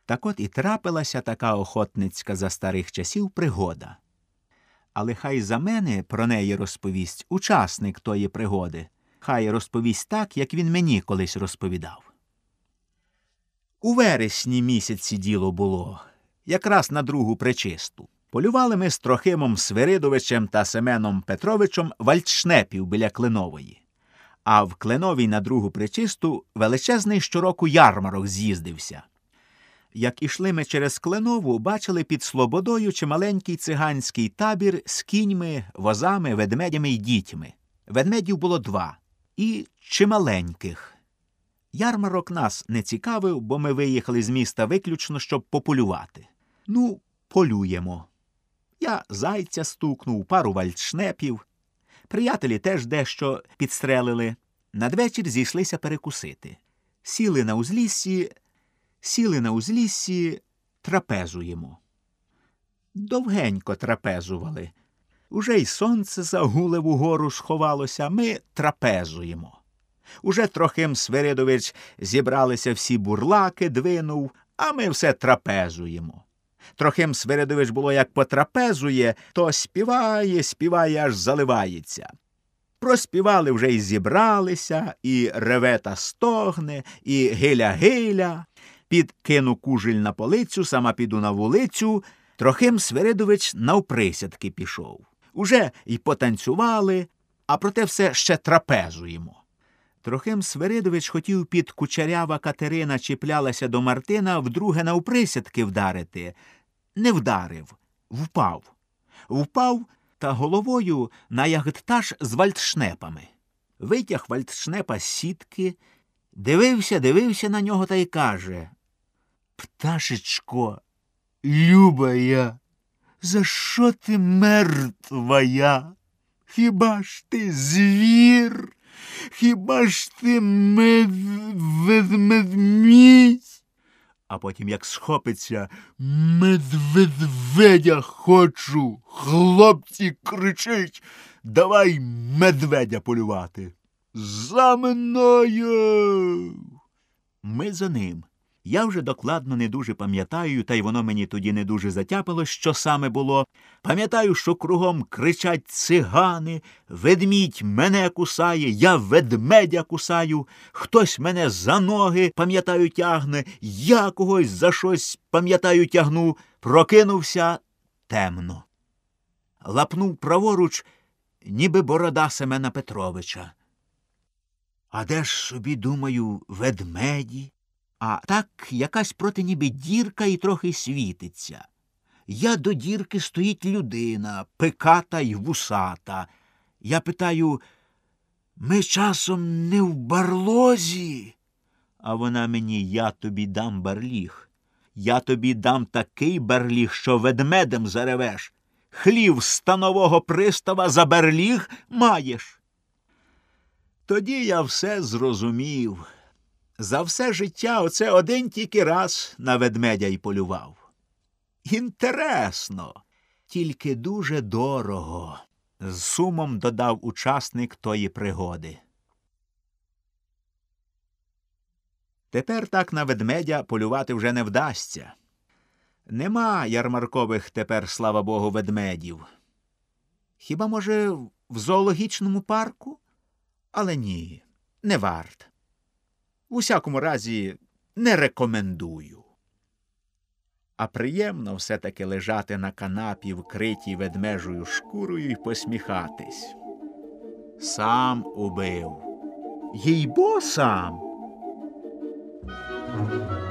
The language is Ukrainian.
Так от і трапилася така охотницька за старих часів пригода. Але хай за мене про неї розповість учасник тої пригоди. Хай розповість так, як він мені колись розповідав. У вересні місяці діло було, якраз на другу пречисту. Полювали ми з Трохимом Свиридовичем та Семеном Петровичем вальдшнепів біля Клинової. А в Клиновій на другу пречисту величезний щороку ярмарок з'їздився. Як ішли ми через Клинову, бачили під Слободою чималенький циганський табір з кіньми, возами, ведмедями й дітьми. Ведмедів було 2. І чималеньких. Ярмарок нас не цікавив, бо ми виїхали з міста виключно, щоб пополювати. Ну, полюємо. Я зайця стукнув, пару вальдшнепів. Приятелі теж дещо підстрелили. Надвечір зійшлися перекусити. Сіли на узліссі, трапезуємо. Довгенько трапезували. Уже й сонце за Гулеву гору сховалося, ми трапезуємо. Уже Трохим Свиридович зібралися всі бурлаки, двинув, а ми все трапезуємо. Трохим Свиридович було як потрапезує, то співає, аж заливається. Проспівали вже й зібралися, і реве та стогне, і гиля-гиля. Підкину кужель на полицю, сама піду на вулицю. Трохим Свиридович навприсядки пішов. Уже й потанцювали, а проте все ще трапезуємо. Трохим Свиридович хотів під кучерява Катерина чіплялася до Мартина вдруге навприсядки вдарити. Не вдарив, впав. Впав та головою на ягдташ з вальдшнепами. Витяг вальдшнепа з сітки, дивився на нього та й каже: «Пташечко, любая, за що ти мертвая? Хіба ж ти звір? Хіба ж ти медведь?» А потім як схопиться: «Медведя хочу!» Хлопці, кричить: «Давай медведя полювати!» «За мною!» Ми за ним. Я вже докладно не дуже пам'ятаю, та й воно мені тоді не дуже затяпало, що саме було. Пам'ятаю, що кругом кричать цигани, ведмідь мене кусає, я ведмедя кусаю, хтось мене за ноги, пам'ятаю, тягне, я когось за щось, пам'ятаю, тягну. Прокинувся темно. Лапнув праворуч, ніби борода Семена Петровича. А де ж собі, думаю, ведмеді? А так якась проти ніби дірка і трохи світиться. Я до дірки стоїть людина, пиката й вусата. Я питаю: «Ми часом не в барлозі?» А вона мені: «Я тобі дам барліг. Я тобі дам такий барліг, що ведмедем заревеш. Хлів станового пристава за барліг маєш». Тоді я все зрозумів. За все життя оце один тільки раз на ведмедя й полював. Інтересно, тільки дуже дорого, з сумом додав учасник тої пригоди. Тепер так на ведмедя полювати вже не вдасться. Нема ярмаркових тепер, слава Богу, ведмедів. Хіба, може, в зоологічному парку? Але ні, не варт. В усякому разі, не рекомендую. А приємно все-таки лежати на канапі, вкритій ведмежою шкурою, і посміхатись. Сам убив. Їй-бо сам.